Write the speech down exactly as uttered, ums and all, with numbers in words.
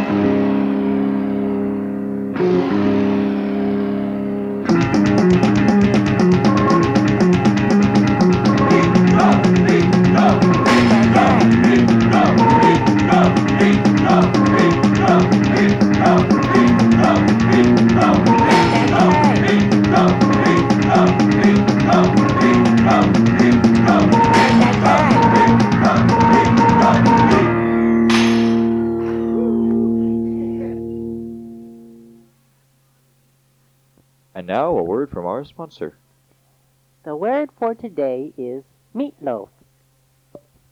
And now a word from our sponsor. The word for today is meatloaf.